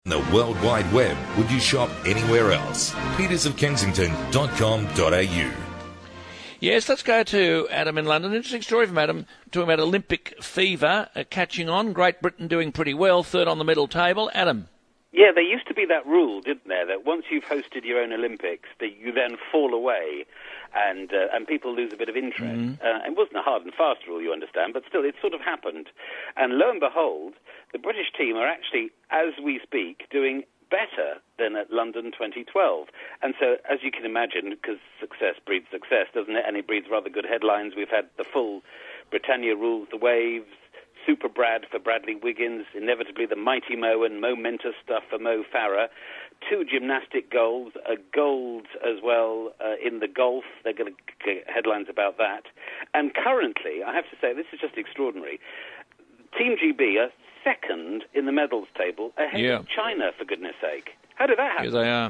The World Wide Web, would you shop anywhere else? petersofkensington.com.au. Yes, let's go to Adam in London. Interesting story from Adam, talking about Olympic fever catching on. Great Britain doing pretty well, third on the medal table. Adam. Yeah, there used to be that rule, didn't there, that once you've hosted your own Olympics, that you then fall away and people lose a bit of interest. It wasn't a hard and fast rule, you understand, but still, it sort of happened. And lo and behold, the British team are actually, as we speak, doing better than at London 2012. And so, as you can imagine, because success breeds success, doesn't it? And it breeds rather good headlines. We've had the full Britannia rules the waves, Super Brad for Bradley Wiggins, inevitably the Mighty Mo and momentous stuff for Mo Farah. 2 gymnastic golds, a gold as well in the golf. They're going to get headlines about that. And currently, I have to say, this is just extraordinary. Team GB are second in the medals table ahead of China, for goodness sake. How did that happen? Here they are.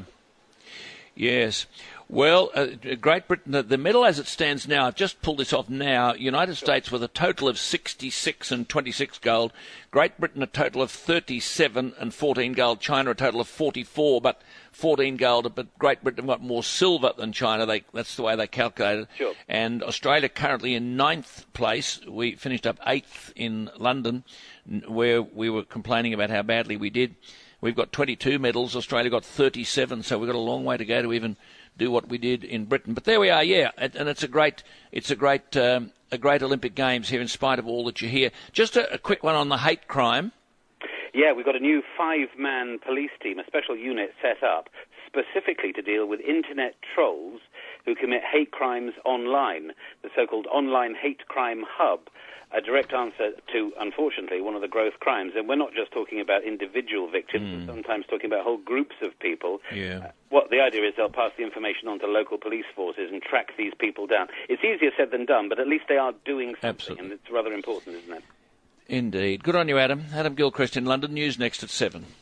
Yes. Well, Great Britain, the medal as it stands now, I've just pulled this off now, United States with a total of 66 and 26 gold, Great Britain a total of 37 and 14 gold, China a total of 44, but 14 gold, but Great Britain have got more silver than China, that's the way they calculate it. Sure. And Australia currently in 9th place, we finished up 8th in London, where we were complaining about how badly we did. We've got 22 medals, Australia got 37, so we've got a long way to go to even do what we did in Britain. But there we are, yeah, and it's a great Olympic Games here in spite of all that you hear. Just a quick one on the hate crime. Yeah, we've got a new 5-man police team, a special unit set up specifically to deal with internet trolls who commit hate crimes online, the so-called online hate crime hub. A direct answer to, unfortunately, one of the growth crimes. And we're not just talking about individual victims, we're sometimes talking about whole groups of people. Yeah. What the idea is, they'll pass the information on to local police forces and track these people down. It's easier said than done, but at least they are doing something, Absolutely. and it's rather important, isn't it? Indeed. Good on you, Adam. Adam Gilchrist in London. News next at 7.